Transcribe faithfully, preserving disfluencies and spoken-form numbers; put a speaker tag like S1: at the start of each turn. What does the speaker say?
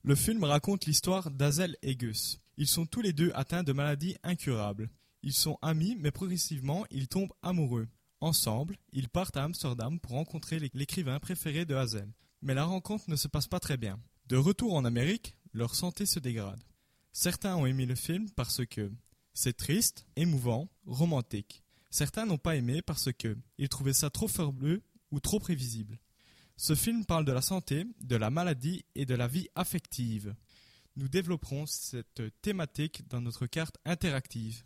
S1: Le film raconte l'histoire d'Hazel et Gus. Ils sont tous les deux atteints de maladies incurables. Ils sont amis, mais progressivement, ils tombent amoureux. Ensemble, ils partent à Amsterdam pour rencontrer l'écrivain préféré de Hazel. Mais la rencontre ne se passe pas très bien. De retour en Amérique, leur santé se dégrade. Certains ont aimé le film parce que c'est triste, émouvant, romantique. Certains n'ont pas aimé parce que ils trouvaient ça trop fabuleux ou trop prévisible. Ce film parle de la santé, de la maladie et de la vie affective. Nous développerons cette thématique dans notre carte interactive.